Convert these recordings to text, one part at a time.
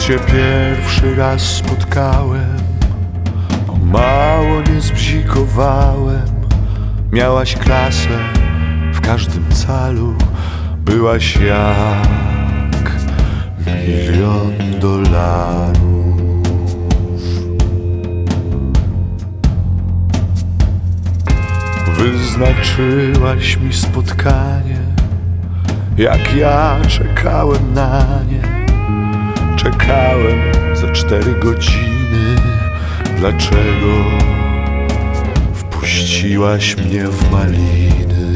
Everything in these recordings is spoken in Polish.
cię pierwszy raz spotkałem, o mało nie zbzikowałem. Miałaś klasę w każdym calu, byłaś jak $1,000,000. Wyznaczyłaś mi spotkanie, jak ja czekałem na nie. Czekałem za 4 godziny. Dlaczego wpuściłaś mnie w maliny?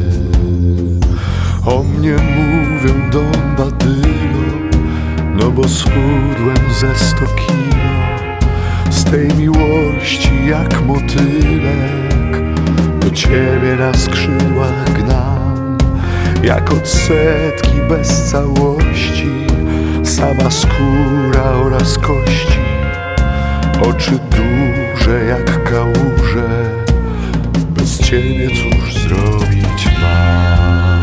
O mnie mówią Don Badylo, no bo schudłem ze 100 kilo. Z tej miłości jak motylek do ciebie na skrzydłach gnam, jak odsetki bez całości, sama skóra oraz kości, oczy duże jak kałuże. Bez ciebie cóż zrobić mam?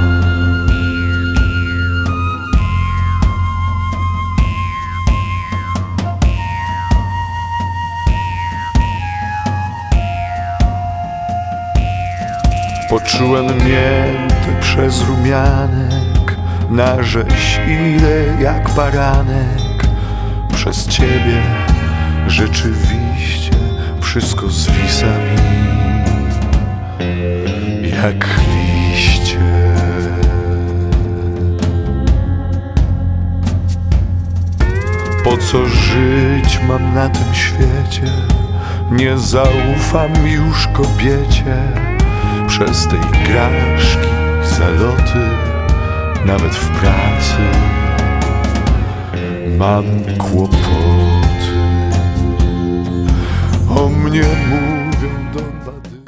Poczułem miętę przez rumianek, na rzeź idę jak baranek. Przez ciebie rzeczywiście wszystko zwisa mi jak liście. Po co żyć mam na tym świecie? Nie zaufam już kobiecie. Przez te igraszki, zaloty, nawet w pracy mam kłopoty. O mnie